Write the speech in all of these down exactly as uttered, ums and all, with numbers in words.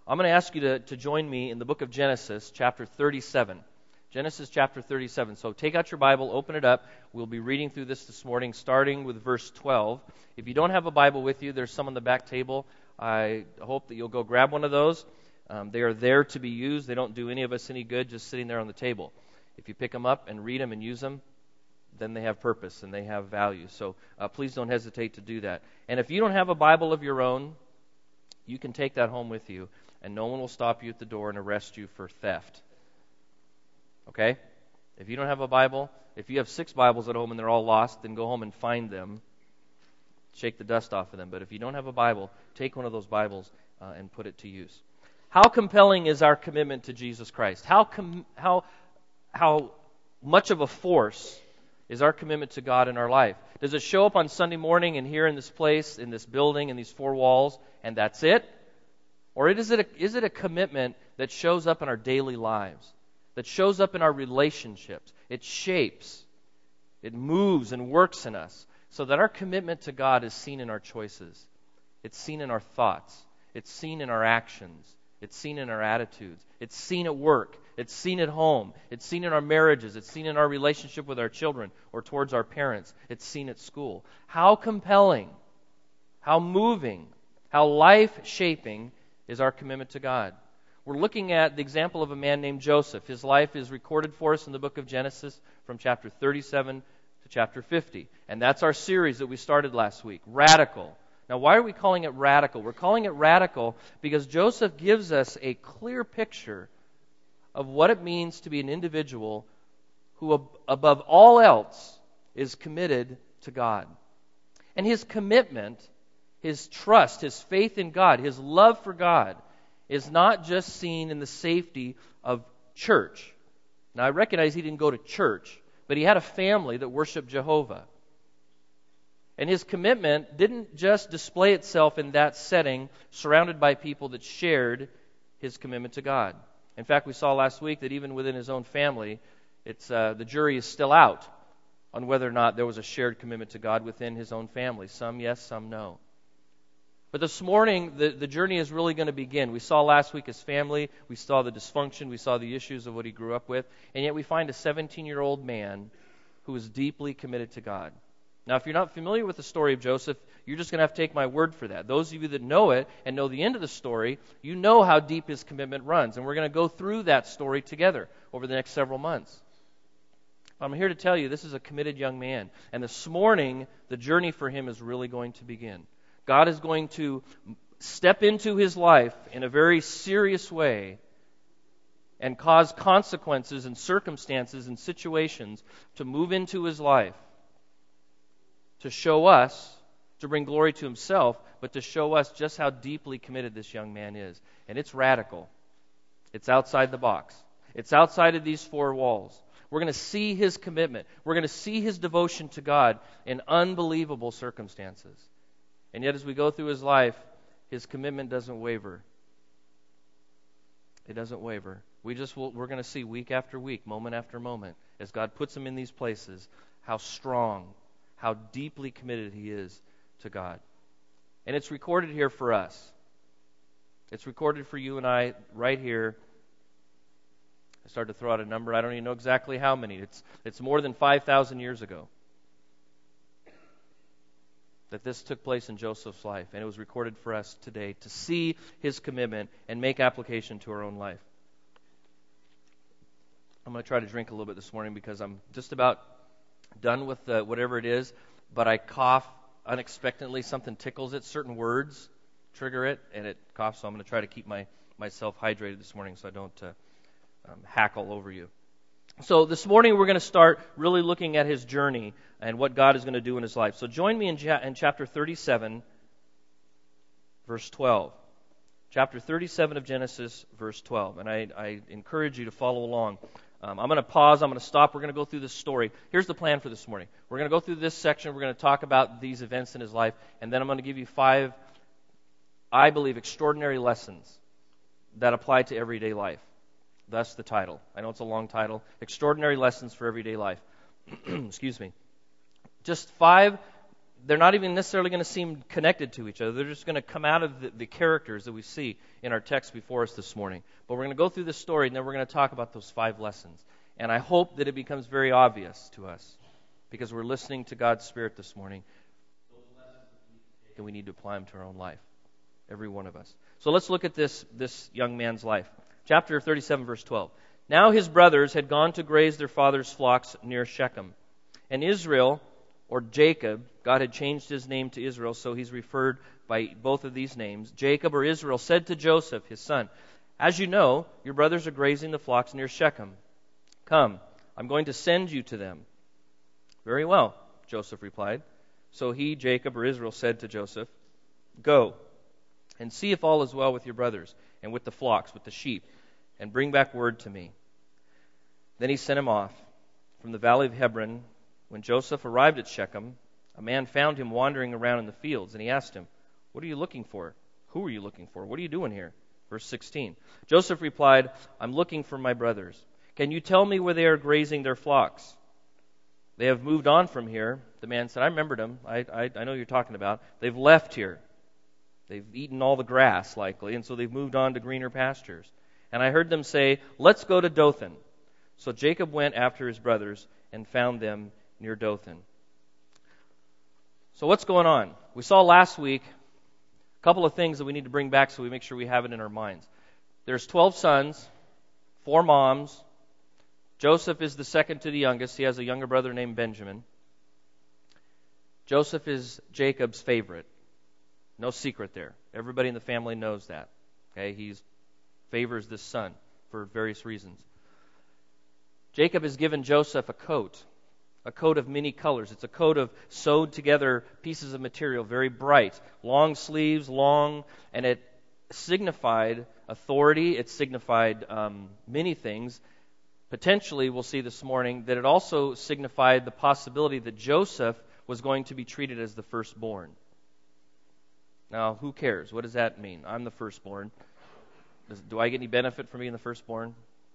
I'm going to ask you to, to join me in the book of Genesis, chapter thirty-seven. Genesis chapter thirty-seven. So take out your Bible, open it up. We'll be reading through this this morning, starting with verse twelve. If you don't have a Bible with you, there's some on the back table. I hope that you'll go grab one of those. Um, they are there to be used. They don't do any of us any good just sitting there on the table. If you pick them up and read them and use them, then they have purpose and they have value. So uh, please don't hesitate to do that. And if you don't have a Bible of your own, you can take that home with you, and no one will stop you at the door and arrest you for theft. Okay? If you don't have a Bible, if you have six Bibles at home and they're all lost, then go home and find them. Shake the dust off of them. But if you don't have a Bible, take one of those Bibles uh, and put it to use. How compelling is our commitment to Jesus Christ? How com- how how much of a force is our commitment to God in our life? Does it show up on Sunday morning and here in this place, in this building, in these four walls, and that's it? Or is it a, is it a commitment that shows up in our daily lives, that shows up in our relationships? It shapes, it moves and works in us, so that our commitment to God is seen in our choices. It's seen in our thoughts. It's seen in our actions. It's seen in our attitudes. It's seen at work. It's seen at home. It's seen in our marriages. It's seen in our relationship with our children or towards our parents. It's seen at school. How compelling, how moving, how life-shaping is our commitment to God. We're looking at the example of a man named Joseph. His life is recorded for us in the book of Genesis from chapter thirty-seven to chapter fifty. And that's our series that we started last week, Radical. Now, why are we calling it radical? We're calling it radical because Joseph gives us a clear picture of what it means to be an individual who, above all else, is committed to God. And his commitment, his trust, his faith in God, his love for God is not just seen in the safety of church. Now, I recognize he didn't go to church, but he had a family that worshiped Jehovah. And his commitment didn't just display itself in that setting, surrounded by people that shared his commitment to God. In fact, we saw last week that even within his own family, it's uh, the jury is still out on whether or not there was a shared commitment to God within his own family. Some yes, some no. But this morning, the, the journey is really going to begin. We saw last week his family. We saw the dysfunction. We saw the issues of what he grew up with. And yet we find a seventeen-year-old man who is deeply committed to God. Now, if you're not familiar with the story of Joseph, you're just going to have to take my word for that. Those of you that know it and know the end of the story, you know how deep his commitment runs. And we're going to go through that story together over the next several months. I'm here to tell you this is a committed young man. And this morning, the journey for him is really going to begin. God is going to step into his life in a very serious way and cause consequences and circumstances and situations to move into his life, to show us, to bring glory to himself, but to show us just how deeply committed this young man is. And it's radical. It's outside the box. It's outside of these four walls. We're going to see his commitment. We're going to see his devotion to God in unbelievable circumstances. And yet as we go through his life, his commitment doesn't waver. It doesn't waver. We just will, we're going to see week after week, moment after moment, as God puts him in these places, how strong, how deeply committed he is to God. And it's recorded here for us. It's recorded for you and I right here. I started to throw out a number. I don't even know exactly how many. It's it's more than five thousand years ago that this took place in Joseph's life. And it was recorded for us today to see his commitment and make application to our own life. I'm going to try to drink a little bit this morning because I'm just about done with uh, whatever it is, but I cough unexpectedly. Something tickles it. Certain words trigger it, and it coughs. So I'm going to try to keep my myself hydrated this morning so I don't uh, um, hack all over you. So this morning we're going to start really looking at his journey and what God is going to do in his life. So join me in, ja- in chapter thirty-seven, verse twelve. Chapter thirty-seven of Genesis, verse twelve. And I, I encourage you to follow along. Um, I'm going to pause. I'm going to stop. We're going to go through this story. Here's the plan for this morning. We're going to go through this section. We're going to talk about these events in his life. And then I'm going to give you five, I believe, extraordinary lessons that apply to everyday life. Thus the title. I know it's a long title. Extraordinary Lessons for Everyday Life. Excuse me. Just five. they're not even necessarily going to seem connected to each other. They're just going to come out of the, the characters that we see in our text before us this morning. But we're going to go through this story, and then we're going to talk about those five lessons. And I hope that it becomes very obvious to us, because we're listening to God's Spirit this morning. Those lessons we need to take, and we need to apply them to our own life, every one of us. So let's look at this, this young man's life. Chapter thirty-seven, verse twelve. Now his brothers had gone to graze their father's flocks near Shechem. And Israel, or Jacob, God had changed his name to Israel, so he's referred by both of these names. Jacob, or Israel, said to Joseph, his son, "As you know, your brothers are grazing the flocks near Shechem. Come, I'm going to send you to them." "Very well," Joseph replied. So he, Jacob, or Israel, said to Joseph, "Go, and see if all is well with your brothers, and with the flocks, with the sheep, and bring back word to me." Then he sent him off. From the valley of Hebron, when Joseph arrived at Shechem, a man found him wandering around in the fields, and he asked him, "What are you looking for? Who are you looking for? What are you doing here?" Verse sixteen. Joseph replied, "I'm looking for my brothers. Can you tell me where they are grazing their flocks?" "They have moved on from here." The man said, "I remembered them. I, I, I know you're talking about. They've left here. They've eaten all the grass, likely, and so they've moved on to greener pastures. And I heard them say, 'Let's go to Dothan.' So Jacob went after his brothers and found them near Dothan." So what's going on? We saw last week a couple of things that we need to bring back so we make sure we have it in our minds. There's twelve sons, four moms. Joseph is the second to the youngest. He has a younger brother named Benjamin. Joseph is Jacob's favorite. No secret there. Everybody in the family knows that. Okay, he favors this son for various reasons. Jacob has given Joseph a coat, a coat of many colors. It's a coat of sewed together pieces of material, very bright, long sleeves, long, and it signified authority. It signified um, many things. Potentially, we'll see this morning, that it also signified the possibility that Joseph was going to be treated as the firstborn. Now, who cares? What does that mean? I'm the firstborn. Does, do I get any benefit from being the firstborn?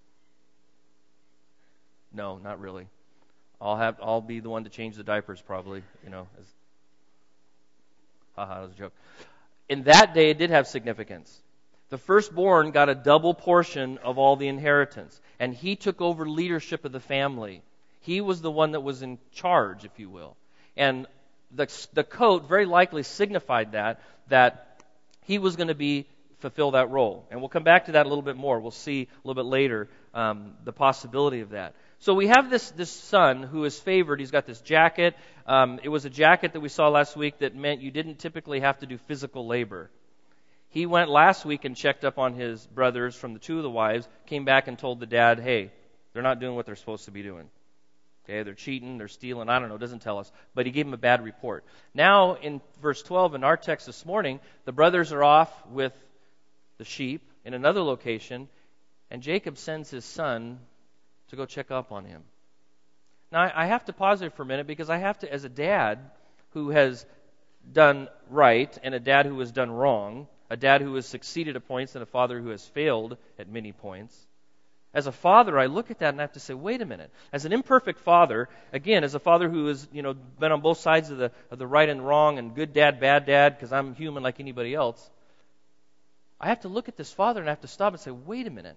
No, not really. I'll have I'll be the one to change the diapers probably, you know. As, haha, that was a joke. In that day, it did have significance. The firstborn got a double portion of all the inheritance, and he took over leadership of the family. He was the one that was in charge, if you will. And the the coat very likely signified that, that he was going to be fulfill that role. And we'll come back to that a little bit more. We'll see a little bit later um, the possibility of that. So we have this this son who is favored. He's got this jacket. Um, it was a jacket that we saw last week that meant you didn't typically have to do physical labor. He went last week and checked up on his brothers from the two of the wives, came back and told the dad, hey, they're not doing what they're supposed to be doing. Okay, they're cheating, they're stealing, I don't know, it doesn't tell us. But he gave him a bad report. Now, in verse twelve, in our text this morning, the brothers are off with the sheep in another location, and Jacob sends his son to go check up on him. Now, I have to pause there for a minute because I have to, as a dad who has done right and a dad who has done wrong, a dad who has succeeded at points and a father who has failed at many points, as a father, I look at that and I have to say, wait a minute. As an imperfect father, again, as a father who has, you know, been on both sides of the of the right and wrong and good dad, bad dad, because I'm human like anybody else, I have to look at this father and I have to stop and say, wait a minute.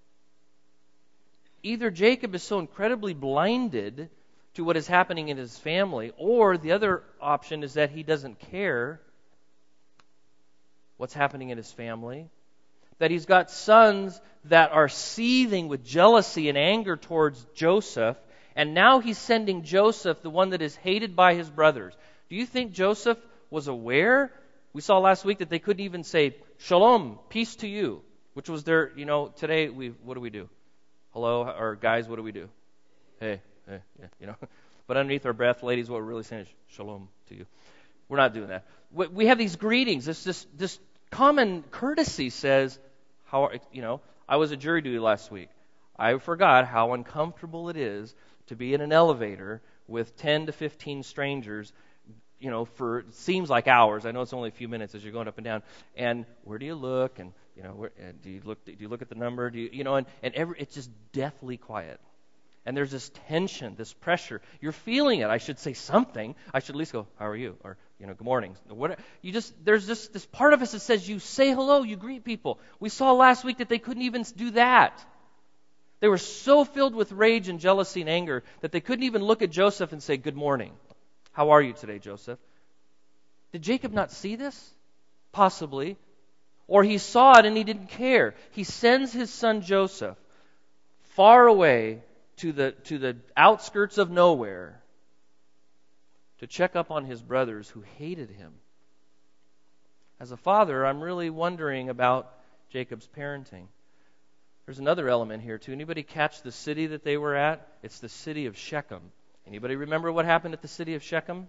Either Jacob is so incredibly blinded to what is happening in his family, or the other option is that he doesn't care what's happening in his family, that he's got sons that are seething with jealousy and anger towards Joseph, and now he's sending Joseph, the one that is hated by his brothers. Do you think Joseph was aware? We saw last week that they couldn't even say, Shalom, peace to you, which was their, you know, today, we what do we do? Hello, or guys, what do we do? Hey, hey, yeah, you know. But underneath our breath, ladies, what we're really saying is Shalom to you. We're not doing that. We have these greetings. This this this common courtesy says, how you know, I was at jury duty last week. I forgot how uncomfortable it is to be in an elevator with ten to fifteen strangers, you know, for it seems like hours. I know it's only a few minutes as you're going up and down. And where do you look? And you know, where, and do you look? Do you look at the number? Do you, you know? And and every, it's just deathly quiet. And there's this tension, this pressure. You're feeling it. I should say something. I should at least go, how are you? Or you know, good morning. What, you just, there's just this part of us that says you say hello, you greet people. We saw last week that they couldn't even do that. They were so filled with rage and jealousy and anger that they couldn't even look at Joseph and say, good morning. How are you today, Joseph? Did Jacob not see this? Possibly. Or he saw it and he didn't care. He sends his son Joseph far away to the, to the outskirts of nowhere to check up on his brothers who hated him. As a father, I'm really wondering about Jacob's parenting. There's another element here too. Anybody catch the city that they were at? It's the city of Shechem. Anybody remember what happened at the city of Shechem?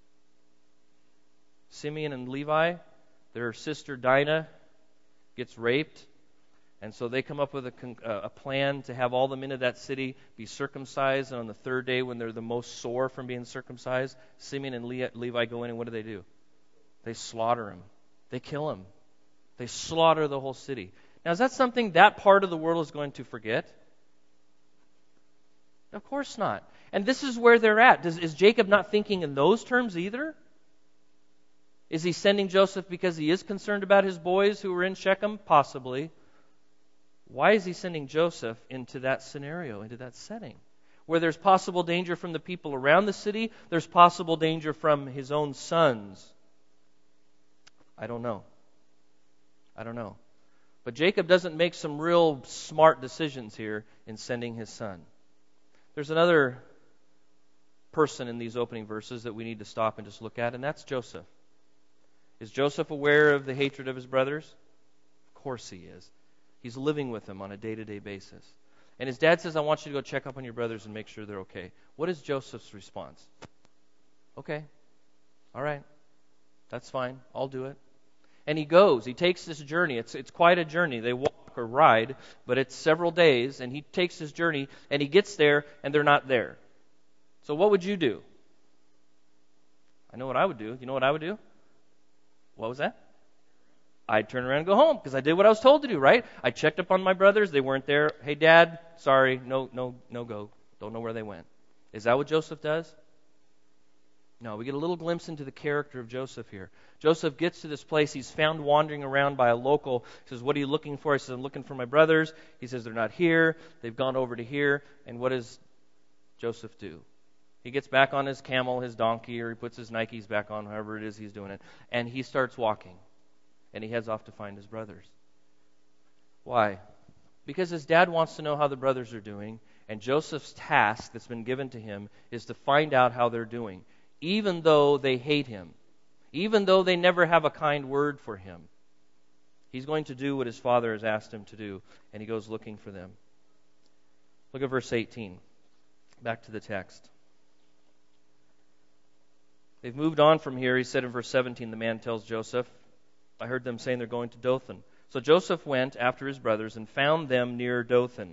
Simeon and Levi, their sister Dinah gets raped, and so they come up with a, a plan to have all the men of that city be circumcised, and on the third day when they're the most sore from being circumcised, Simeon and Le- Levi go in, and what do they do? They slaughter him. They kill him. They slaughter the whole city. Now, is that something that part of the world is going to forget? Of course not. And this is where they're at. Does, is Jacob not thinking in those terms either? Is he sending Joseph because he is concerned about his boys who were in Shechem? Possibly. Why is he sending Joseph into that scenario, into that setting? Where there's possible danger from the people around the city, there's possible danger from his own sons. I don't know. I don't know. But Jacob doesn't make some real smart decisions here in sending his son. There's another person in these opening verses that we need to stop and just look at, and that's Joseph. Is Joseph aware of the hatred of his brothers? Of course he is. He's living with them on a day-to-day basis. And his dad says, I want you to go check up on your brothers and make sure they're okay. What is Joseph's response? Okay. All right. That's fine. I'll do it. And he goes. He takes this journey. It's it's quite a journey. They walk or ride, but it's several days, and he takes this journey, and he gets there, and they're not there. So what would you do? I know what I would do. You know what I would do? What was that? I'd turn around and go home, because I did what I was told to do, right? I checked up on my brothers. They weren't there. Hey, Dad, sorry, no, no, no go. Don't know where they went. Is that what Joseph does? No, we get a little glimpse into the character of Joseph here. Joseph gets to this place. He's found wandering around by a local. He says, what are you looking for? He says, I'm looking for my brothers. He says, they're not here. They've gone over to here. And what does Joseph do? He gets back on his camel, his donkey, or he puts his Nikes back on, however it is he's doing it. And he starts walking. And he heads off to find his brothers. Why? Because his dad wants to know how the brothers are doing. And Joseph's task that's been given to him is to find out how they're doing. Even though they hate him, even though they never have a kind word for him, he's going to do what his father has asked him to do, and he goes looking for them. Look at verse eighteen. Back to the text. They've moved on from here. He said in verse seventeen, the man tells Joseph, I heard them saying they're going to Dothan. So Joseph went after his brothers and found them near Dothan.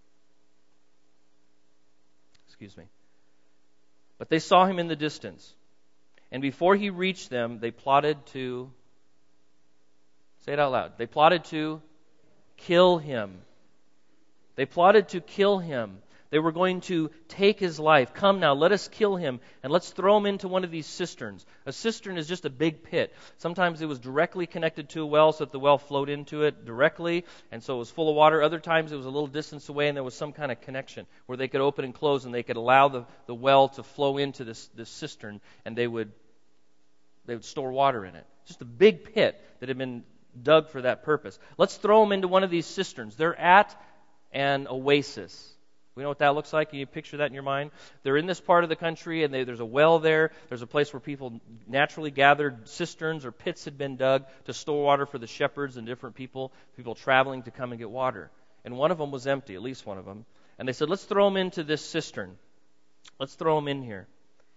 Excuse me. But they saw him in the distance. And before he reached them, they plotted to, say it out loud, they plotted to kill him. They plotted to kill him. They were going to take his life. Come now, let us kill him, and let's throw him into one of these cisterns. A cistern is just a big pit. Sometimes it was directly connected to a well, so that the well flowed into it directly, and so it was full of water. Other times it was a little distance away, and there was some kind of connection where they could open and close, and they could allow the, the well to flow into this, this cistern, and they would, they would store water in it. Just a big pit that had been dug for that purpose. Let's throw them into one of these cisterns. They're at an oasis. We know what that looks like? Can you picture that in your mind? They're in this part of the country, and they, there's a well there. There's a place where people naturally gathered. Cisterns or pits had been dug to store water for the shepherds and different people, people traveling to come and get water. And one of them was empty, at least one of them. And they said, let's throw them into this cistern. Let's throw them in here.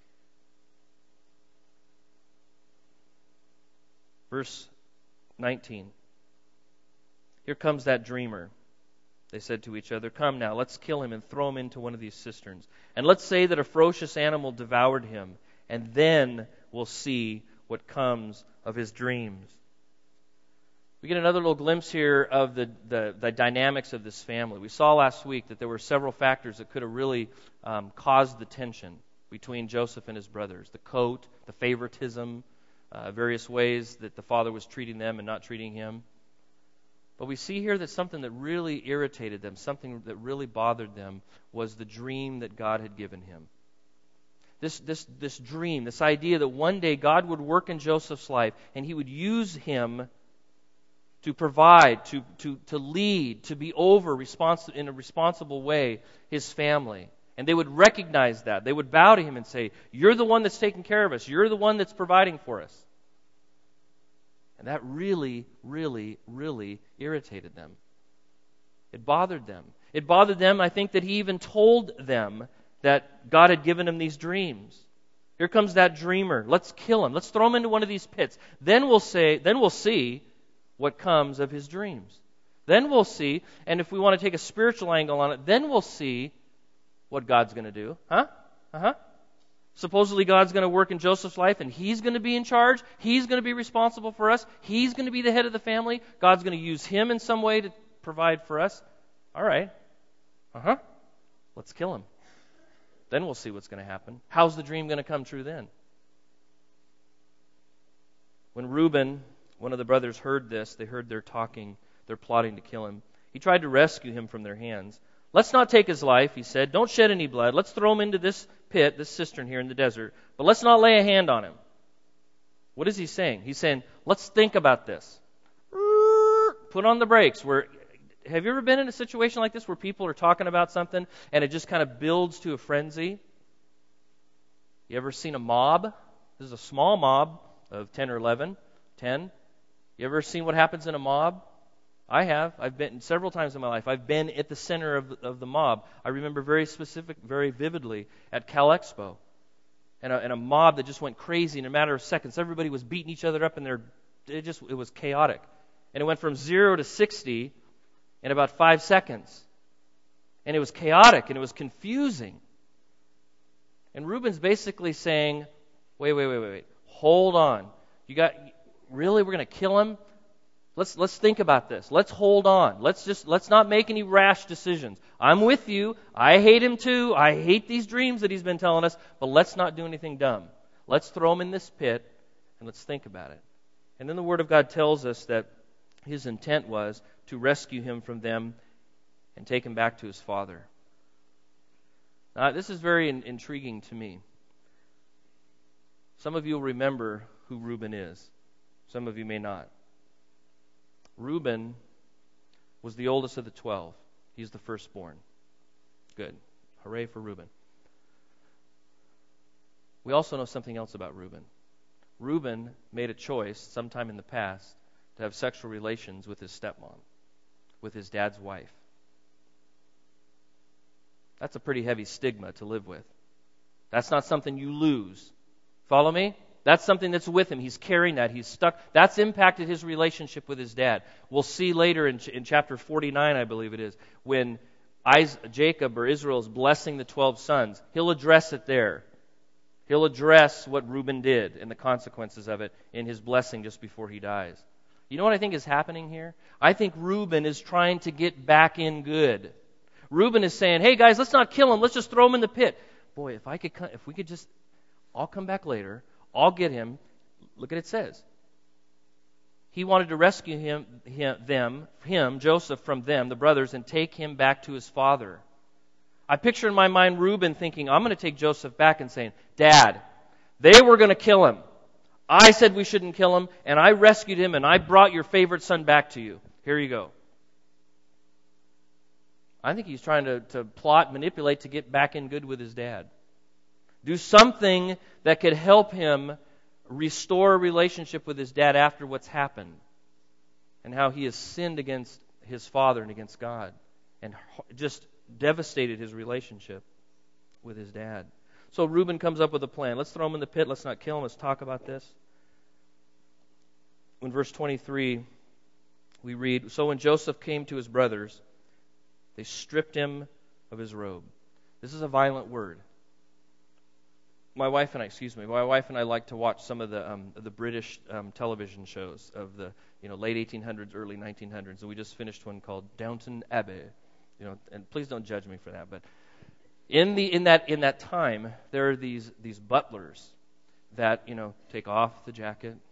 Verse nineteen. Here comes that dreamer. They said to each other, come now, let's kill him and throw him into one of these cisterns. And let's say that a ferocious animal devoured him, and then we'll see what comes of his dreams. We get another little glimpse here of the, the, the dynamics of this family. We saw last week that there were several factors that could have really um, caused the tension between Joseph and his brothers. The coat, the favoritism, uh, various ways that the father was treating them and not treating him. But we see here that something that really irritated them, something that really bothered them, was the dream that God had given him. This, this, this dream, this idea that one day God would work in Joseph's life and he would use him to provide, to, to, to lead, to be over responsi- in a responsible way his family. And they would recognize that. They would bow to him and say, "You're the one that's taking care of us. You're the one that's providing for us." And that really, really, really irritated them. It bothered them. It bothered them, I think, that he even told them that God had given him these dreams. Here comes that dreamer. Let's kill him. Let's throw him into one of these pits. Then we'll say, then we'll see what comes of his dreams. Then we'll see, and if we want to take a spiritual angle on it, then we'll see what God's going to do. Huh? Uh-huh. Supposedly God's going to work in Joseph's life and he's going to be in charge. He's going to be responsible for us. He's going to be the head of the family. God's going to use him in some way to provide for us. All right. Uh-huh. Let's kill him. Then we'll see what's going to happen. How's the dream going to come true then? When Reuben, one of the brothers, heard this, they heard their talking, they're plotting to kill him. He tried to rescue him from their hands. "Let's not take his life," he said. "Don't shed any blood. Let's throw him into this pit, this cistern here in the desert. But let's not lay a hand on him." What is he saying? He's saying, let's think about this. Put on the brakes. Where, have you ever been in a situation like this where people are talking about something and it just kind of builds to a frenzy? You ever seen a mob? This is a small mob of ten or eleven, ten. You ever seen what happens in a mob? I have. I've been several times in my life. I've been at the center of, of the mob. I remember very specific, very vividly at Cal Expo. And a, and a mob that just went crazy in a matter of seconds. Everybody was beating each other up and they're, it just, it was chaotic. And it went from zero to sixty in about five seconds. And it was chaotic and it was confusing. And Reuben's basically saying, wait, wait, wait, wait, wait. Hold on. You got, really, we're going to kill him? Let's let's think about this. Let's hold on. Let's just let's not make any rash decisions. I'm with you. I hate him too. I hate these dreams that he's been telling us, but let's not do anything dumb. Let's throw him in this pit and let's think about it. And then the Word of God tells us that his intent was to rescue him from them and take him back to his father. Now, this is very in- intriguing to me. Some of you will remember who Reuben is. Some of you may not. Reuben was the oldest of the twelve. He's the firstborn. Good. Hooray for Reuben. We also know something else about Reuben. Reuben made a choice sometime in the past to have sexual relations with his stepmom, with his dad's wife. That's a pretty heavy stigma to live with. That's not something you lose. Follow me? That's something that's with him. He's carrying that. He's stuck. That's impacted his relationship with his dad. We'll see later in, in chapter forty-nine, I believe it is, when Isaac, Jacob or Israel is blessing the twelve sons. He'll address it there. He'll address what Reuben did and the consequences of it in his blessing just before he dies. You know what I think is happening here? I think Reuben is trying to get back in good. Reuben is saying, hey guys, let's not kill him. Let's just throw him in the pit. Boy, if I could, if we could just, I'll come back later. I'll get him. Look at it says. He wanted to rescue him, him, them, him, Joseph, from them, the brothers, and take him back to his father. I picture in my mind Reuben thinking, I'm going to take Joseph back and saying, Dad, they were going to kill him. I said we shouldn't kill him, and I rescued him, and I brought your favorite son back to you. Here you go. I think he's trying to, to plot, manipulate to get back in good with his dad. Do something that could help him restore a relationship with his dad after what's happened and how he has sinned against his father and against God and just devastated his relationship with his dad. So Reuben comes up with a plan. Let's throw him in the pit. Let's not kill him. Let's talk about this. In verse twenty-three, we read, so when Joseph came to his brothers, they stripped him of his robe. This is a violent word. My wife and I, excuse me, my wife and I like to watch some of the um, the British um, television shows of the you know late eighteen hundreds, early nineteen hundreds, and we just finished one called Downton Abbey. You know, and please don't judge me for that, but in the in that in that time, there are these these butlers that you know take off the jacket,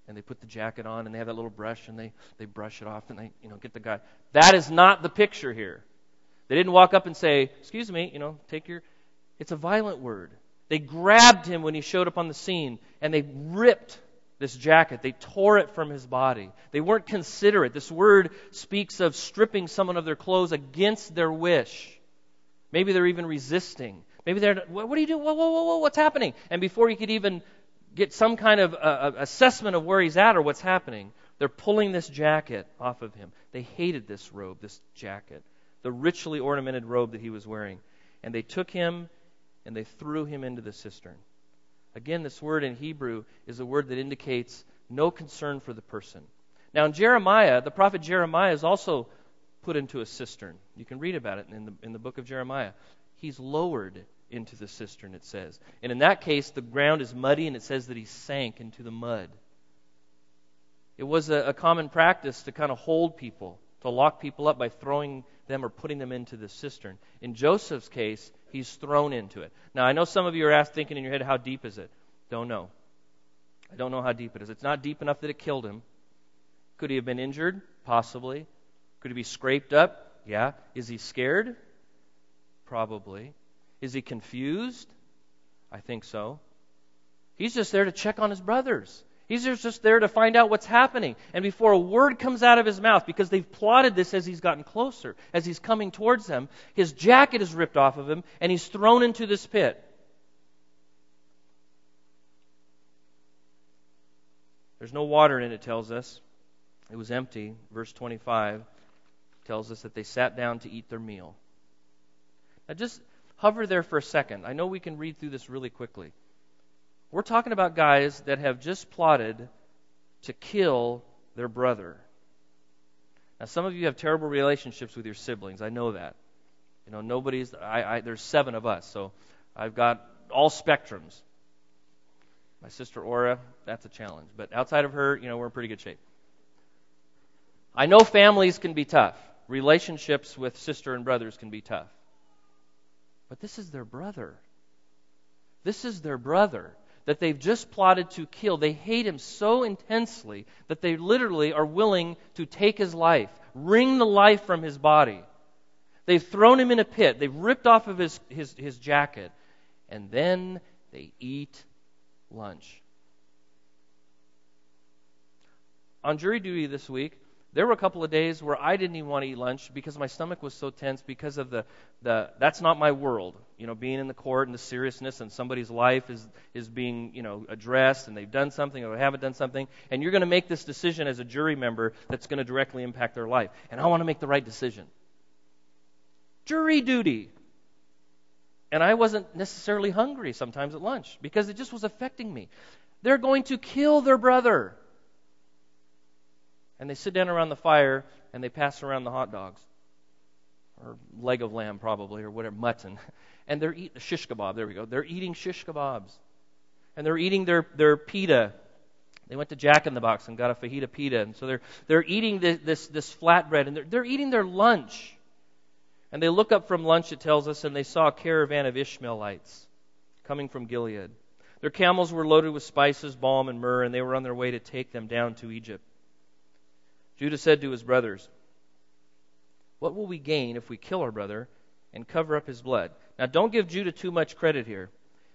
and they put the jacket on, and they have that little brush, and they, they brush it off, and they, you know, get the guy. That is not the picture here. They didn't walk up and say, excuse me, you know, take your... It's a violent word. They grabbed him when he showed up on the scene, and they ripped this jacket. They tore it from his body. They weren't considerate. This word speaks of stripping someone of their clothes against their wish. Maybe they're even resisting. Maybe they're, what, what are you doing? Whoa, whoa, whoa, whoa, what's happening? And before he could even get some kind of uh, assessment of where he's at or what's happening, they're pulling this jacket off of him. They hated this robe, this jacket, the richly ornamented robe that he was wearing. And they took him and they threw him into the cistern. Again, this word in Hebrew is a word that indicates no concern for the person. Now in Jeremiah, the prophet Jeremiah is also put into a cistern. You can read about it in the, in the book of Jeremiah. He's lowered into the cistern, it says. And in that case, the ground is muddy, and it says that he sank into the mud. It was a, a common practice to kind of hold people, to lock people up by throwing them or putting them into the cistern. In Joseph's case, he's thrown into it. Now, I know some of you are asked, thinking in your head, how deep is it? Don't know. I don't know how deep it is. It's not deep enough that it killed him. Could he have been injured? Possibly. Could he be scraped up? Yeah. Is he scared? Probably. Is he confused? I think so. He's just there to check on his brothers. He's just there to find out what's happening. And before a word comes out of his mouth, because they've plotted this as he's gotten closer, as he's coming towards them, his jacket is ripped off of him, and he's thrown into this pit. There's no water in it, it tells us. It was empty. Verse twenty-five tells us that they sat down to eat their meal. Now just hover there for a second. I know we can read through this really quickly. We're talking about guys that have just plotted to kill their brother. Now, some of you have terrible relationships with your siblings. I know that. You know, nobody's. I, I there's seven of us, so I've got all spectrums. My sister Aura, that's a challenge. But outside of her, you know, we're in pretty good shape. I know families can be tough. Relationships with sister and brothers can be tough. But this is their brother. This is their brother that they've just plotted to kill. They hate him so intensely that they literally are willing to take his life, wring the life from his body. They've thrown him in a pit. They've ripped off of his, his, his jacket. And then they eat lunch. On jury duty this week, there were a couple of days where I didn't even want to eat lunch because my stomach was so tense because of the, the that's not my world. You know, being in the court and the seriousness, and somebody's life is, is being, you know, addressed, and they've done something or they haven't done something, and you're going to make this decision as a jury member that's going to directly impact their life. And I want to make the right decision. Jury duty. And I wasn't necessarily hungry sometimes at lunch because it just was affecting me. They're going to kill their brother. And they sit down around the fire and they pass around the hot dogs. Or leg of lamb probably, or whatever, mutton. And they're eating shish kebab, there we go. They're eating shish kebabs. And they're eating their, their pita. They went to Jack in the Box and got a fajita pita. And so they're they're eating this this, this flatbread, and they're, they're eating their lunch. And they look up from lunch, it tells us, and they saw a caravan of Ishmaelites coming from Gilead. Their camels were loaded with spices, balm, and myrrh, and they were on their way to take them down to Egypt. Judah said to his brothers, "What will we gain if we kill our brother and cover up his blood?" Now, don't give Judah too much credit here.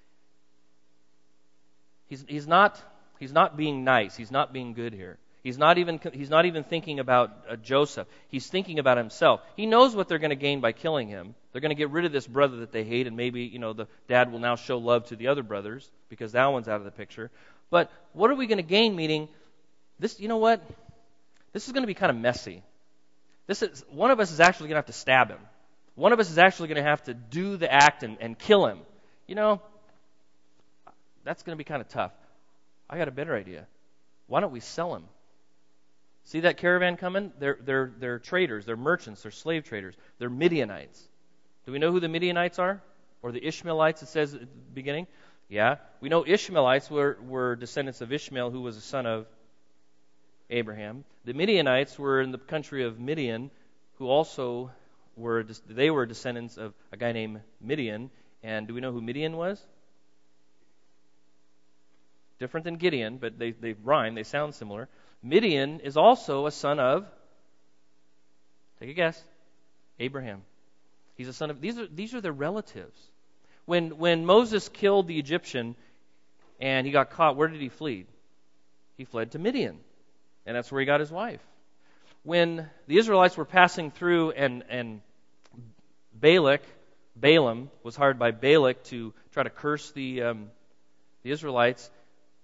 He's, he's not he's not being nice. He's not being good here. He's not even he's not even thinking about uh, Joseph. He's thinking about himself. He knows what they're going to gain by killing him. They're going to get rid of this brother that they hate, and maybe, you know, the dad will now show love to the other brothers because that one's out of the picture. But what are we going to gain? Meaning, this. You know what? This is going to be kind of messy. This is one of us is actually going to have to stab him. One of us is actually going to have to do the act and, and kill him. You know, that's going to be kind of tough. I got a better idea. Why don't we sell him? See that caravan coming? They're they're they're traders. They're merchants. They're slave traders. They're Midianites. Do we know who the Midianites are? Or the Ishmaelites? It says at the beginning. Yeah, we know Ishmaelites were were descendants of Ishmael, who was a son of Abraham. The Midianites were in the country of Midian, who also were, they were descendants of a guy named Midian. And do we know who Midian was? different than Gideon, but they, they rhyme, they sound similar. Midian is also a son of, take a guess, Abraham. He's a son of, these are, these are their relatives. When, when Moses killed the Egyptian and he got caught, where did he flee? He fled to Midian, and that's where he got his wife. When the Israelites were passing through and, and Balak, Balaam was hired by Balak to try to curse the, um, the Israelites.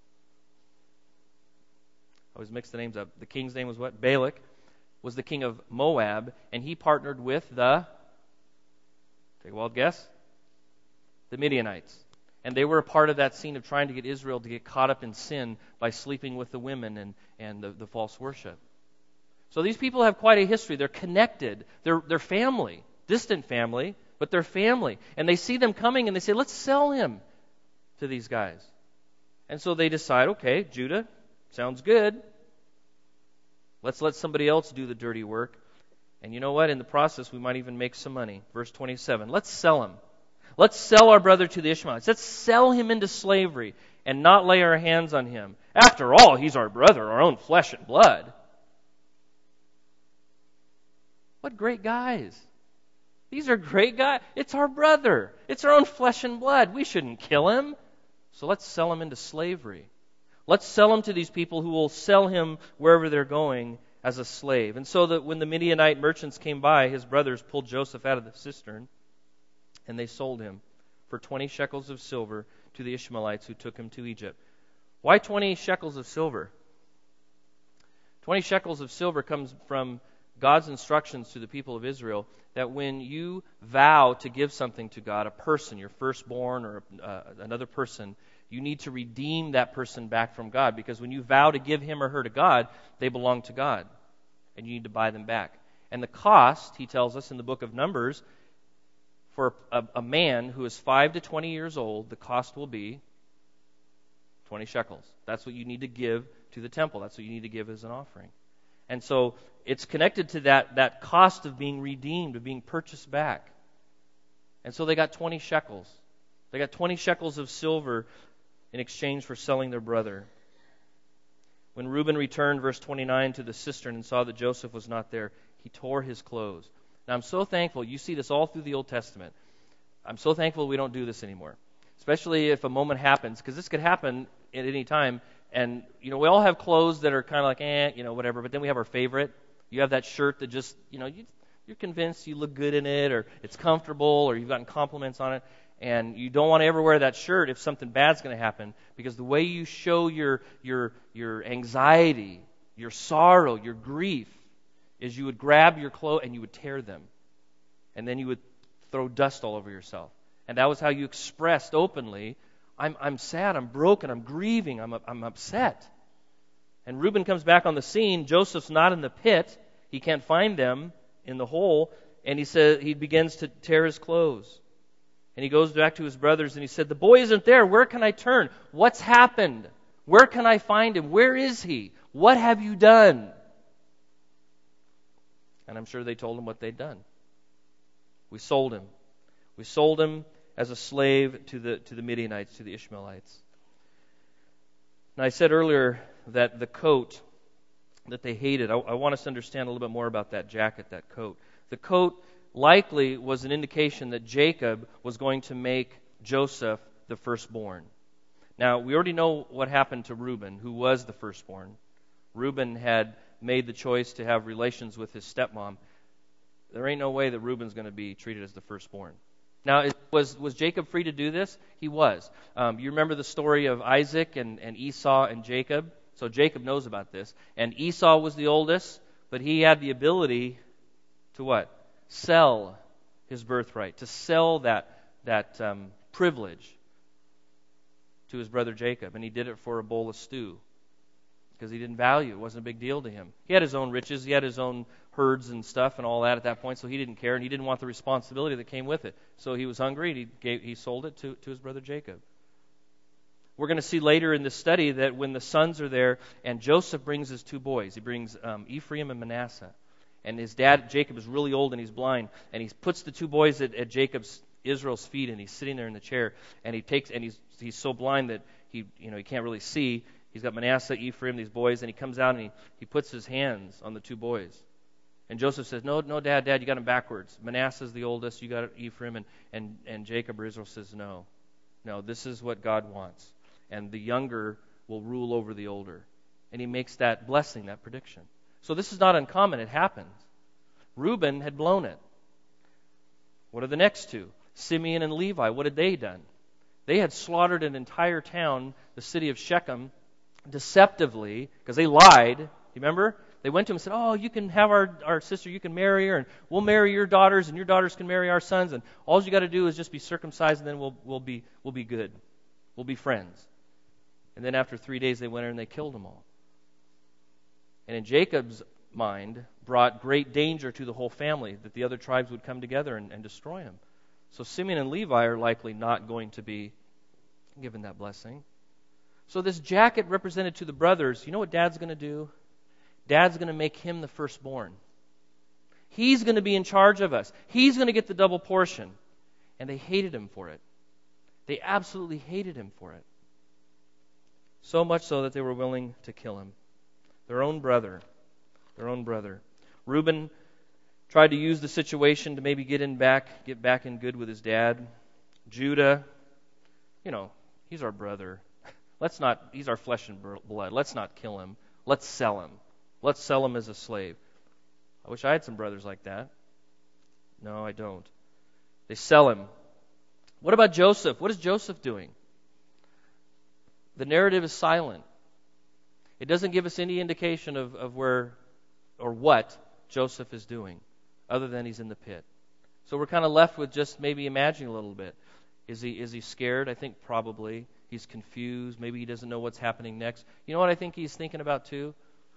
I always mix the names up. The king's name was what? Balak was the king of Moab, and he partnered with the, take a wild guess, the Midianites. And they were a part of that scene of trying to get Israel to get caught up in sin by sleeping with the women and, and the, the false worship. So these people have quite a history. They're connected. They're, they're family, distant family, but they're family. And they see them coming and they say, let's sell him to these guys. And so they decide, okay, Judah, sounds good. Let's let somebody else do the dirty work. And you know what? In the process, we might even make some money. Verse twenty-seven, let's sell him. Let's sell our brother to the Ishmaelites. Let's sell him into slavery and not lay our hands on him. After all, he's our brother, our own flesh and blood. What great guys. These are great guys. It's our brother. It's our own flesh and blood. We shouldn't kill him. So let's sell him into slavery. Let's sell him to these people who will sell him wherever they're going as a slave. And so that when the Midianite merchants came by, his brothers pulled Joseph out of the cistern, and they sold him for twenty shekels of silver to the Ishmaelites who took him to Egypt. Why twenty shekels of silver? twenty shekels of silver comes from God's instructions to the people of Israel that when you vow to give something to God, a person, your firstborn or uh, another person, you need to redeem that person back from God, because when you vow to give him or her to God, they belong to God, and you need to buy them back. And the cost, he tells us in the book of Numbers, for a, a man who is five to twenty years old, the cost will be twenty shekels. That's what you need to give to the temple. That's what you need to give as an offering. And so it's connected to that, that cost of being redeemed, of being purchased back. And so they got twenty shekels. They got twenty shekels of silver in exchange for selling their brother. When Reuben returned, verse twenty-nine, to the cistern and saw that Joseph was not there, he tore his clothes. Now, I'm so thankful. You see this all through the Old Testament. I'm so thankful we don't do this anymore, especially if a moment happens, because this could happen at any time. And, you know, we all have clothes that are kind of like, eh, you know, whatever, but then we have our favorite. You have that shirt that just, you know, you, you're convinced you look good in it, or it's comfortable, or you've gotten compliments on it, and you don't want to ever wear that shirt if something bad's going to happen, because the way you show your your your anxiety, your sorrow, your grief, is you would grab your clothes and you would tear them. And then you would throw dust all over yourself. And that was how you expressed openly, I'm I'm sad, I'm broken, I'm grieving, I'm I'm upset. And Reuben comes back on the scene. Joseph's not in the pit. He can't find them in the hole. And he says he begins to tear his clothes. And he goes back to his brothers and he said, the boy isn't there. Where can I turn? What's happened? Where can I find him? Where is he? What have you done? And I'm sure they told him what they'd done. We sold him. We sold him as a slave to the to the Midianites, to the Ishmaelites. Now, I said earlier that the coat that they hated, I, I want us to understand a little bit more about that jacket, that coat. The coat likely was an indication that Jacob was going to make Joseph the firstborn. Now, we already know what happened to Reuben, who was the firstborn. Reuben had made the choice to have relations with his stepmom. There ain't no way that Reuben's going to be treated as the firstborn. Now, is, was was Jacob free to do this? He was. Um, you remember the story of Isaac and, and Esau and Jacob? So Jacob knows about this. And Esau was the oldest, but he had the ability to what? Sell his birthright, to sell that, that um, privilege to his brother Jacob. And he did it for a bowl of stew, because he didn't value it. It wasn't a big deal to him. He had his own riches. He had his own herds and stuff and all that at that point, so he didn't care, and he didn't want the responsibility that came with it. So he was hungry, and he gave, he sold it to, to his brother Jacob. We're going to see later in this study that when the sons are there, and Joseph brings his two boys. He brings um, Ephraim and Manasseh. And his dad, Jacob, is really old and he's blind. And he puts the two boys at, at Jacob's, Israel's feet, and he's sitting there in the chair. And he takes, and he's he's so blind that he you know he can't really see. He's got Manasseh, Ephraim, these boys, and he comes out and he, he puts his hands on the two boys. And Joseph says, no, no, Dad, Dad, you got them backwards. Manasseh's the oldest, you got Ephraim, and, and, and Jacob or Israel says, no. No, this is what God wants. And the younger will rule over the older. And he makes that blessing, that prediction. So this is not uncommon. It happens. Reuben had blown it. What are the next two? Simeon and Levi. What had they done? They had slaughtered an entire town, the city of Shechem, deceptively, because they lied. You remember? They went to him and said, oh, you can have our, our sister, you can marry her, and we'll marry your daughters, and your daughters can marry our sons, and all you got to do is just be circumcised, and then we'll we'll be we'll be good. We'll be friends. And then after three days they went in and they killed them all. And in Jacob's mind, brought great danger to the whole family, that the other tribes would come together and, and destroy him. So Simeon and Levi are likely not going to be given that blessing. So this jacket represented to the brothers, you know what Dad's going to do? Dad's going to make him the firstborn. He's going to be in charge of us. He's going to get the double portion. And they hated him for it. They absolutely hated him for it. So much so that they were willing to kill him. Their own brother. Their own brother. Reuben tried to use the situation to maybe get in back, get back in good with his dad. Judah, you know, he's our brother. Let's not, he's our flesh and blood. Let's not kill him. Let's sell him. Let's sell him as a slave. I wish I had some brothers like that. No, I don't. They sell him. What about Joseph? What is Joseph doing? The narrative is silent. It doesn't give us any indication of, of where or what Joseph is doing, other than he's in the pit. So we're kind of left with just maybe imagining a little bit. Is he is he scared? I think probably. He's confused. Maybe he doesn't know what's happening next. You know what I think he's thinking about too?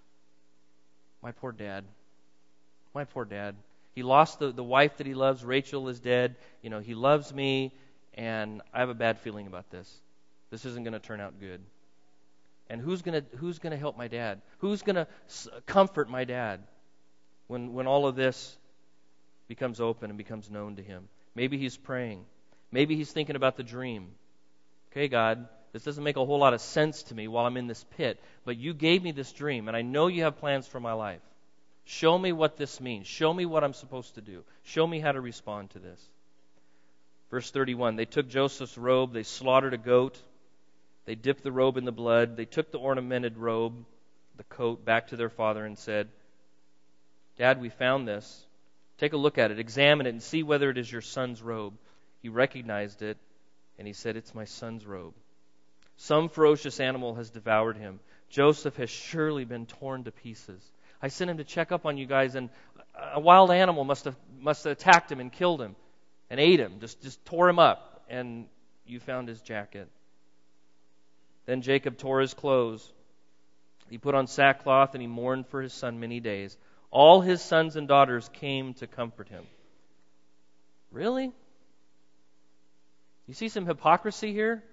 My poor dad. My poor dad. He lost the, the wife that he loves. Rachel is dead. You know, he loves me, and I have a bad feeling about this. This isn't going to turn out good. And who's going to who's going to help my dad? Who's going to s- comfort my dad when when all of this becomes open and becomes known to him? Maybe he's praying. Maybe he's thinking about the dream. Okay, God, this doesn't make a whole lot of sense to me while I'm in this pit, but you gave me this dream, and I know you have plans for my life. Show me what this means. Show me what I'm supposed to do. Show me how to respond to this. Verse thirty-one, they took Joseph's robe, they slaughtered a goat, they dipped the robe in the blood, they took the ornamented robe, the coat, back to their father and said, Dad, we found this. Take a look at it, examine it, and see whether it is your son's robe. He recognized it, and he said, it's my son's robe. Some ferocious animal has devoured him. Joseph has surely been torn to pieces. I sent him to check up on you guys, and a wild animal must have must have attacked him and killed him and ate him, just, just tore him up, and you found his jacket. Then Jacob tore his clothes. He put on sackcloth, and he mourned for his son many days. All his sons and daughters came to comfort him. Really? You see some hypocrisy here?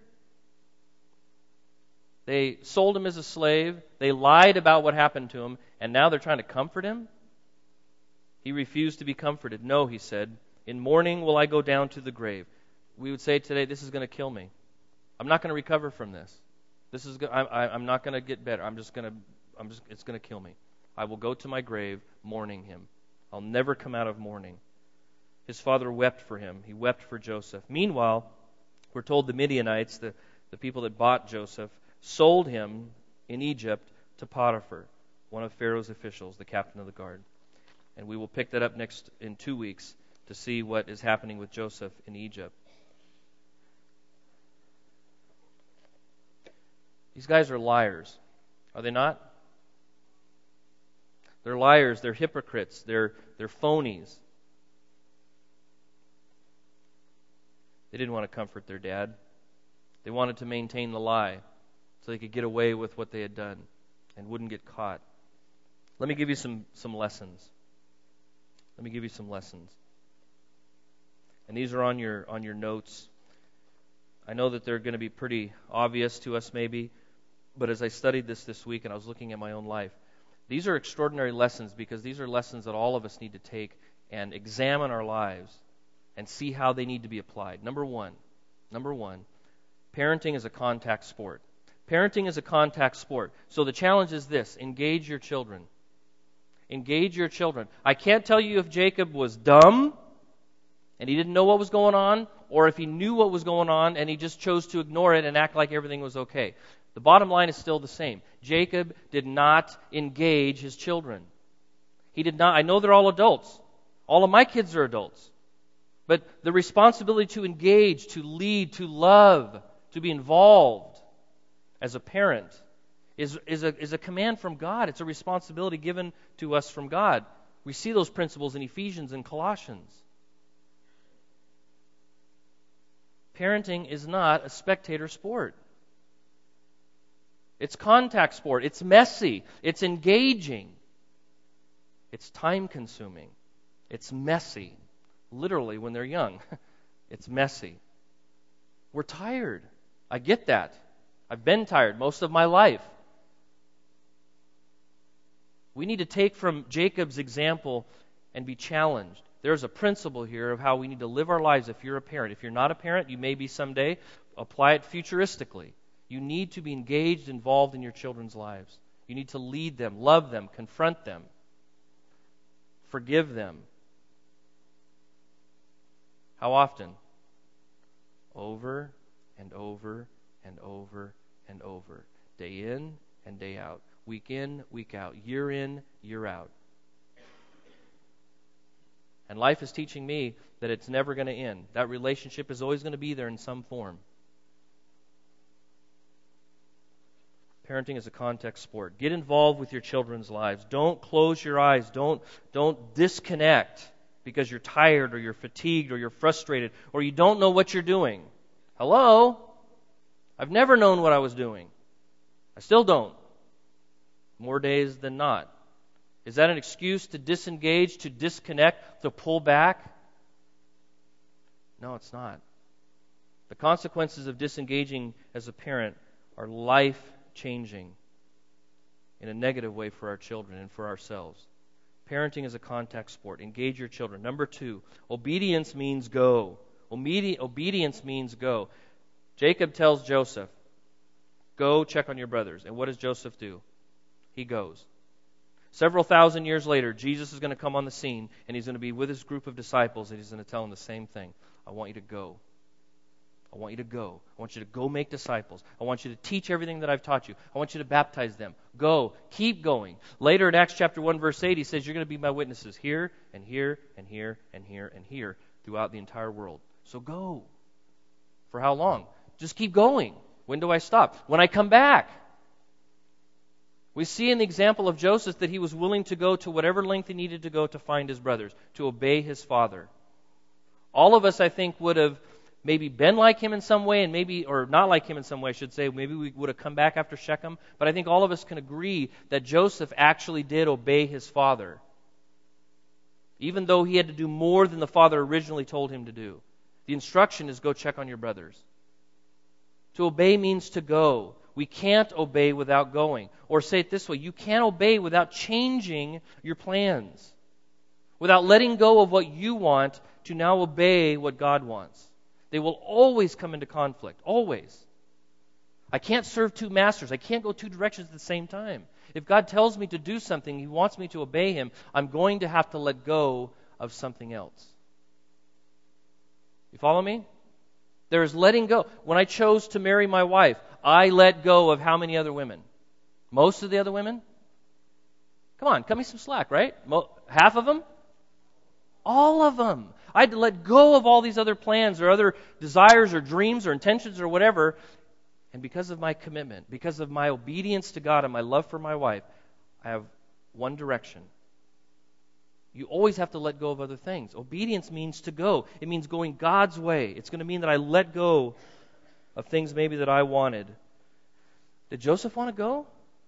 They sold him as a slave. They lied about what happened to him, and now they're trying to comfort him? He refused to be comforted. No, he said, in mourning will I go down to the grave. We would say today, this is going to kill me. I'm not going to recover from this. This is. I, I, I'm not going to get better. I'm just going to. I'm just. It's going to kill me. I will go to my grave mourning him. I'll never come out of mourning. His father wept for him. He wept for Joseph. Meanwhile, we're told the Midianites, the, the people that bought Joseph, sold him in Egypt to Potiphar, one of Pharaoh's officials, the captain of the guard. And we will pick that up next in two weeks to see what is happening with Joseph in Egypt. These guys are liars, are they not? They're liars, they're hypocrites, they're, they're phonies. They didn't want to comfort their dad. They wanted to maintain the lie so they could get away with what they had done and wouldn't get caught. Let me give you some, some lessons. Let me give you some lessons. And these are on your on your notes. I know that they're going to be pretty obvious to us maybe, but as I studied this this week and I was looking at my own life, these are extraordinary lessons because these are lessons that all of us need to take and examine our lives and see how they need to be applied. Number one, number one, parenting is a contact sport. Parenting is a contact sport. So the challenge is this: engage your children. Engage your children. I can't tell you if Jacob was dumb and he didn't know what was going on, or if he knew what was going on and he just chose to ignore it and act like everything was okay. The bottom line is still the same. Jacob did not engage his children. He did not. I know they're all adults. All of my kids are adults. But the responsibility to engage, to lead, to love, to be involved as a parent is, is, a, is a command from God. It's a responsibility given to us from God. We see those principles in Ephesians and Colossians. Parenting is not a spectator sport. It's contact sport. It's messy. It's engaging. It's time-consuming. It's messy. Literally, when they're young, it's messy. We're tired. I get that. I've been tired most of my life. We need to take from Jacob's example and be challenged. There's a principle here of how we need to live our lives if you're a parent. If you're not a parent, you may be someday. Apply it futuristically. You need to be engaged, involved in your children's lives. You need to lead them, love them, confront them, forgive them. How often? Over and over and over and over. Day in and day out. Week in, week out. Year in, year out. And life is teaching me that it's never going to end. That relationship is always going to be there in some form. Parenting is a context sport. Get involved with your children's lives. Don't close your eyes. Don't, don't disconnect because you're tired or you're fatigued or you're frustrated or you don't know what you're doing. Hello? I've never known what I was doing. I still don't. More days than not. Is that an excuse to disengage, to disconnect, to pull back? No, it's not. The consequences of disengaging as a parent are life-changing in a negative way for our children and for ourselves. Parenting is a contact sport. Engage your children. Number two, obedience means go. Obedi- obedience means go. Jacob tells Joseph, go check on your brothers. And what does Joseph do? He goes. Several thousand years later, Jesus is going to come on the scene, and he's going to be with his group of disciples, and he's going to tell them the same thing. I want you to go. I want you to go. I want you to go make disciples. I want you to teach everything that I've taught you. I want you to baptize them. Go. Keep going. Later in Acts chapter one, verse eight, he says, you're going to be my witnesses here and here and here and here and here throughout the entire world. So go. For how long? Just keep going. When do I stop? When I come back. We see in the example of Joseph that he was willing to go to whatever length he needed to go to find his brothers, to obey his father. All of us, I think, would have maybe been like him in some way, and maybe, or not like him in some way, I should say. Maybe we would have come back after Shechem. But I think all of us can agree that Joseph actually did obey his father, even though he had to do more than the father originally told him to do. The instruction is go check on your brothers. To obey means to go. We can't obey without going. Or say it this way, you can't obey without changing your plans, without letting go of what you want to now obey what God wants. They will always come into conflict, always. I can't serve two masters. I can't go two directions at the same time. If God tells me to do something, He wants me to obey Him, I'm going to have to let go of something else. You follow me? There is letting go. When I chose to marry my wife, I let go of how many other women? Most of the other women? Come on, cut me some slack, right? Mo- half of them? All of them. I had to let go of all these other plans or other desires or dreams or intentions or whatever. And because of my commitment, because of my obedience to God and my love for my wife, I have one direction. You always have to let go of other things. Obedience means to go. It means going God's way. It's going to mean that I let go of things maybe that I wanted. Did Joseph want to go?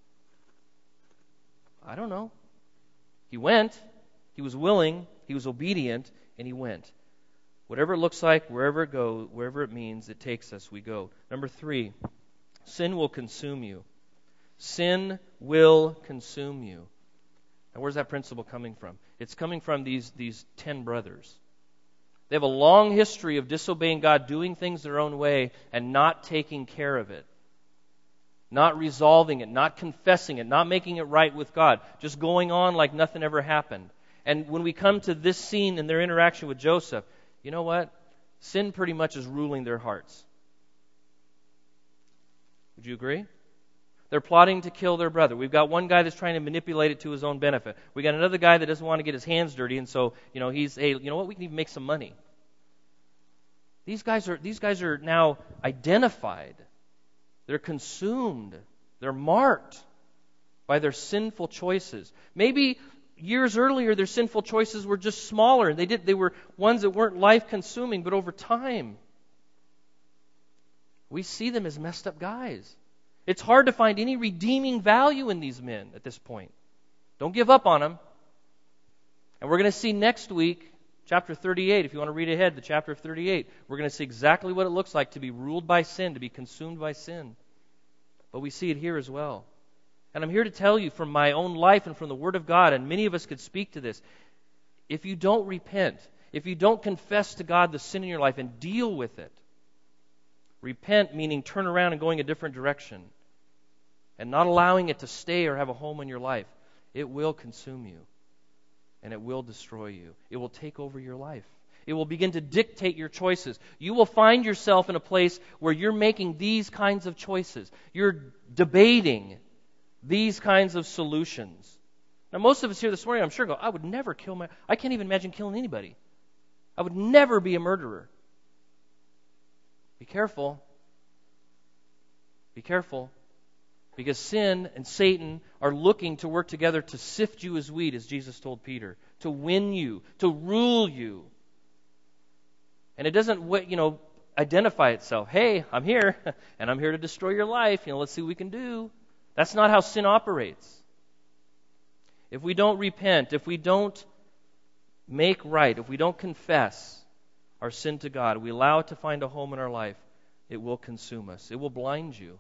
I don't know. He went. He was willing. He was obedient, and he went. Whatever it looks like, wherever it goes, wherever it means it takes us, we go. Number three, sin will consume you. Sin will consume you. And where's that principle coming from? It's coming from these, these ten brothers. They have a long history of disobeying God, doing things their own way, and not taking care of it. not resolving it, not confessing it, not making it right with God, just going on like nothing ever happened. And when we come to this scene in their interaction with Joseph, you know what? Sin pretty much is ruling their hearts. Would you agree? They're plotting to kill their brother. We've got one guy that's trying to manipulate it to his own benefit. We got another guy that doesn't want to get his hands dirty, and so, you know, he's, hey, you know what? We can even make some money. These guys are these guys are now identified. They're consumed. They're marked by their sinful choices. Maybe years earlier their sinful choices were just smaller. They did they were ones that weren't life-consuming, but over time we see them as messed up guys. It's hard to find any redeeming value in these men at this point. Don't give up on them. And we're going to see next week, chapter thirty-eight, if you want to read ahead to chapter thirty-eight, we're going to see exactly what it looks like to be ruled by sin, to be consumed by sin. But we see it here as well. And I'm here to tell you from my own life and from the Word of God, and many of us could speak to this, if you don't repent, if you don't confess to God the sin in your life and deal with it, repent meaning turn around and going a different direction, and not allowing it to stay or have a home in your life, it will consume you. And it will destroy you. It will take over your life. It will begin to dictate your choices. You will find yourself in a place where you're making these kinds of choices. You're debating these kinds of solutions. Now, most of us here this morning, I'm sure, go, I would never kill my... I can't even imagine killing anybody. I would never be a murderer. Be careful. Be careful. Because sin and Satan are looking to work together to sift you as wheat, as Jesus told Peter, to win you, to rule you. And it doesn't, you know, identify itself. Hey, I'm here, and I'm here to destroy your life. You know, let's see what we can do. That's not how sin operates. If we don't repent, if we don't make right, if we don't confess our sin to God, we allow it to find a home in our life, it will consume us. It will blind you.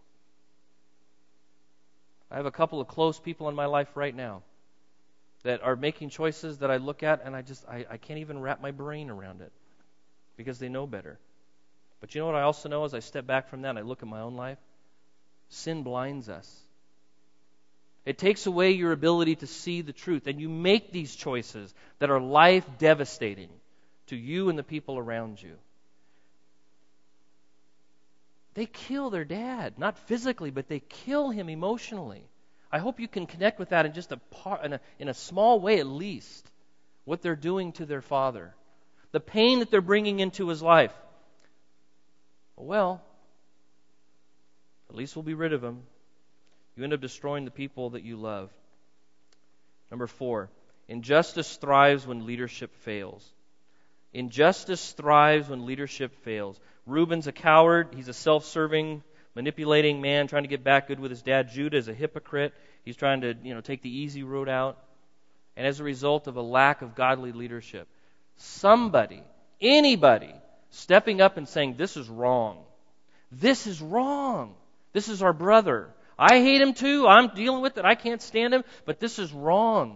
I have a couple of close people in my life right now that are making choices that I look at and I just, I, I can't even wrap my brain around it because they know better. But you know what I also know as I step back from that and I look at my own life? Sin blinds us. It takes away your ability to see the truth, and you make these choices that are life devastating to you and the people around you. They kill their dad, not physically, but they kill him emotionally. I hope you can connect with that in just a part, in a, in a small way at least, what they're doing to their father, the pain that they're bringing into his life. Well, at least we'll be rid of him. You end up destroying the people that you love. Number four, injustice thrives when leadership fails. Injustice thrives when leadership fails. Reuben's a coward. He's a self-serving, manipulating man trying to get back good with his dad. Judah is a hypocrite. He's trying to, you know, take the easy road out. And as a result of a lack of godly leadership, somebody, anybody, stepping up and saying, this is wrong. This is wrong. This is our brother. I hate him too. I'm dealing with it. I can't stand him. But this is wrong.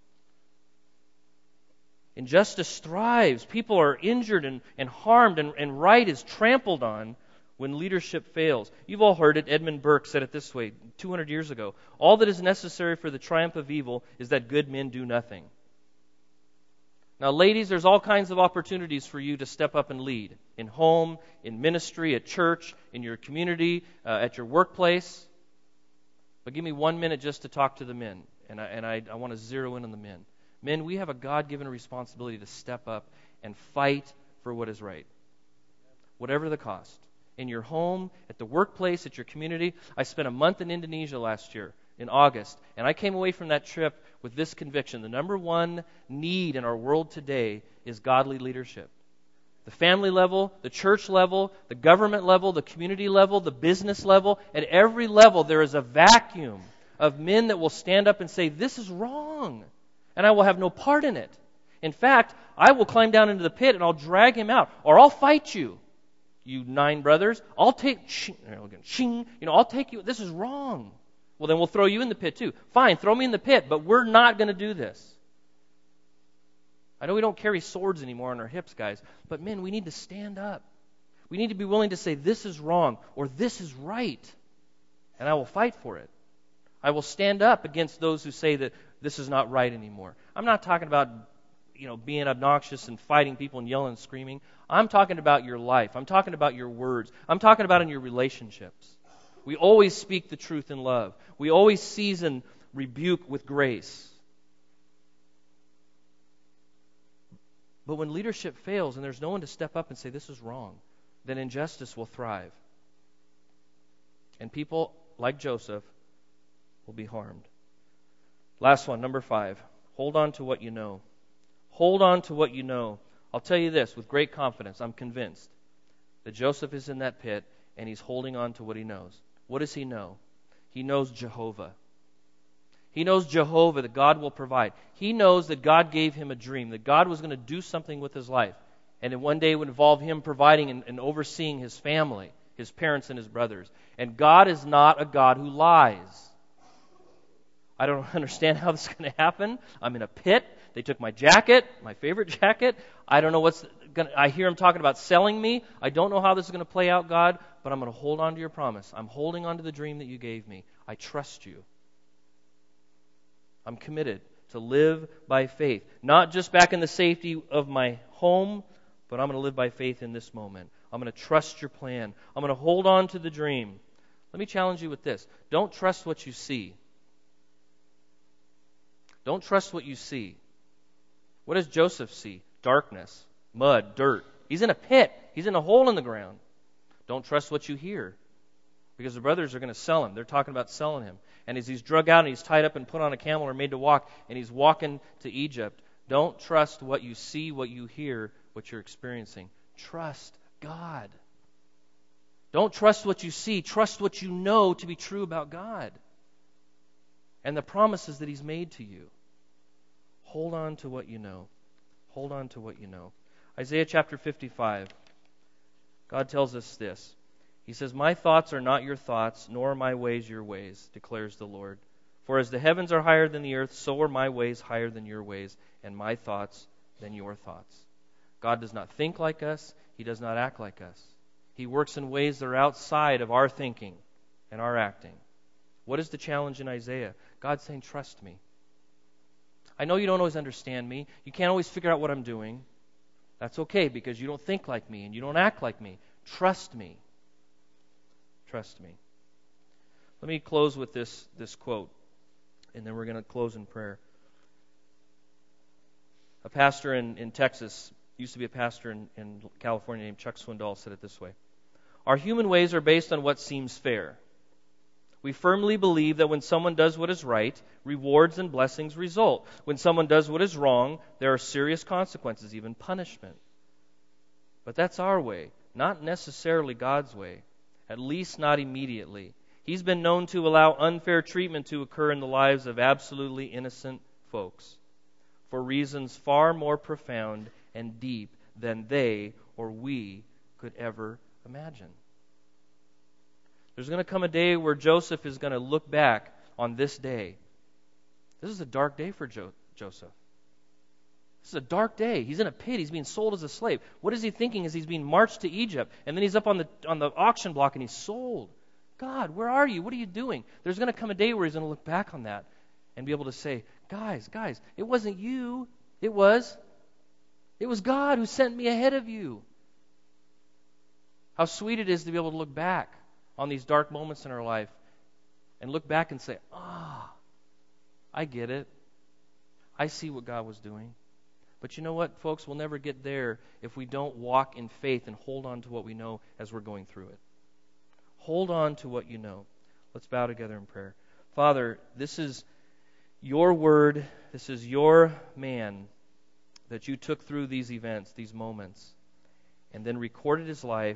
Injustice thrives. People are injured and, and harmed, and, and right is trampled on when leadership fails. You've all heard it. Edmund Burke said it this way two hundred years ago. All that is necessary for the triumph of evil is that good men do nothing. Now, ladies, there's all kinds of opportunities for you to step up and lead. In home, in ministry, at church, in your community, uh, at your workplace. But give me one minute just to talk to the men, and I, and I, I want to zero in on the men. Men, we have a God-given responsibility to step up and fight for what is right, whatever the cost. In your home, at the workplace, at your community. I spent a month in Indonesia last year, in August, and I came away from that trip with this conviction. The number one need in our world today is godly leadership. The family level, the church level, the government level, the community level, the business level. At every level, there is a vacuum of men that will stand up and say, this is wrong, and I will have no part in it. In fact, I will climb down into the pit and I'll drag him out, or I'll fight you, you nine brothers. I'll take, you know, I'll take you. This is wrong. Well, then we'll throw you in the pit too. Fine, throw me in the pit, but we're not going to do this. I know we don't carry swords anymore on our hips, guys, but men, we need to stand up. We need to be willing to say this is wrong or this is right. And I will fight for it. I will stand up against those who say that this is not right anymore. I'm not talking about, you know, being obnoxious and fighting people and yelling and screaming. I'm talking about your life. I'm talking about your words. I'm talking about in your relationships. We always speak the truth in love. We always season rebuke with grace. But when leadership fails and there's no one to step up and say this is wrong, then injustice will thrive. And people like Joseph will be harmed. Last one, number five. Hold on to what you know. Hold on to what you know. I'll tell you this with great confidence. I'm convinced that Joseph is in that pit and he's holding on to what he knows. What does he know? He knows Jehovah. He knows Jehovah, that God will provide. He knows that God gave him a dream, that God was going to do something with his life. And it one day would involve him providing and, and overseeing his family, his parents and his brothers. And God is not a God who lies. I don't understand how this is going to happen. I'm in a pit. They took my jacket, my favorite jacket. I don't know what's going to... I hear him talking about selling me. I don't know how this is going to play out, God, but I'm going to hold on to your promise. I'm holding on to the dream that you gave me. I trust you. I'm committed to live by faith. Not just back in the safety of my home, but I'm going to live by faith in this moment. I'm going to trust your plan. I'm going to hold on to the dream. Let me challenge you with this. Don't trust what you see. Don't trust what you see. What does Joseph see? Darkness, mud, dirt. He's in a pit. He's in a hole in the ground. Don't trust what you hear, because the brothers are going to sell him. They're talking about selling him. And as he's drug out and he's tied up and put on a camel or made to walk, and he's walking to Egypt, don't trust what you see, what you hear, what you're experiencing. Trust God. Don't trust what you see. Trust what you know to be true about God and the promises that he's made to you. Hold on to what you know. Hold on to what you know. Isaiah chapter fifty-five. God tells us this. He says, "My thoughts are not your thoughts, nor are my ways your ways, declares the Lord. For as the heavens are higher than the earth, so are my ways higher than your ways, and my thoughts than your thoughts." God does not think like us. He does not act like us. He works in ways that are outside of our thinking and our acting. What is the challenge in Isaiah? God's saying, trust me. I know you don't always understand me. You can't always figure out what I'm doing. That's okay, because you don't think like me and you don't act like me. Trust me. Trust me. Let me close with this, this quote, and then we're going to close in prayer. A pastor in, in Texas, used to be a pastor in, in California named Chuck Swindoll, said it this way. Our human ways are based on what seems fair. We firmly believe that when someone does what is right, rewards and blessings result. When someone does what is wrong, there are serious consequences, even punishment. But that's our way, not necessarily God's way. At least not immediately. He's been known to allow unfair treatment to occur in the lives of absolutely innocent folks for reasons far more profound and deep than they or we could ever imagine. There's going to come a day where Joseph is going to look back on this day. This is a dark day for jo- Joseph. This is a dark day. He's in a pit. He's being sold as a slave. What is he thinking as he's being marched to Egypt? And then he's up on the on the auction block and he's sold. God, where are you? What are you doing? There's going to come a day where he's going to look back on that and be able to say, guys, guys, it wasn't you. It was. It was God who sent me ahead of you. How sweet it is to be able to look back on these dark moments in our life and look back and say, ah, I get it. I see what God was doing. But you know what, folks? We'll never get there if we don't walk in faith and hold on to what we know as we're going through it. Hold on to what you know. Let's bow together in prayer. Father, this is your word. This is your man that you took through these events, these moments, and then recorded his life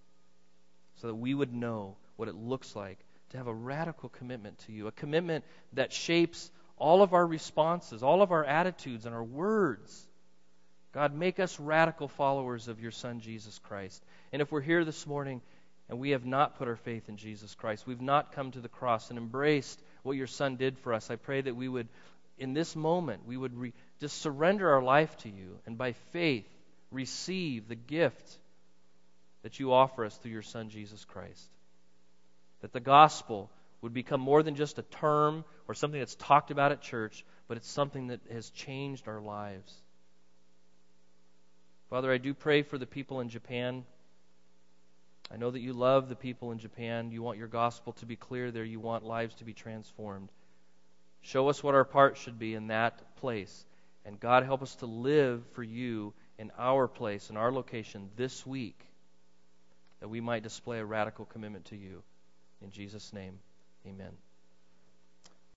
so that we would know what it looks like to have a radical commitment to you, a commitment that shapes all of our responses, all of our attitudes and our words. God, make us radical followers of your Son, Jesus Christ. And if we're here this morning and we have not put our faith in Jesus Christ, we've not come to the cross and embraced what your Son did for us, I pray that we would, in this moment, we would re- just surrender our life to you and by faith receive the gift that you offer us through your Son, Jesus Christ. That the gospel would become more than just a term or something that's talked about at church, but it's something that has changed our lives. Father, I do pray for the people in Japan. I know that you love the people in Japan. You want your gospel to be clear there. You want lives to be transformed. Show us what our part should be in that place. And God, help us to live for you in our place, in our location this week, that we might display a radical commitment to you. In Jesus' name, amen.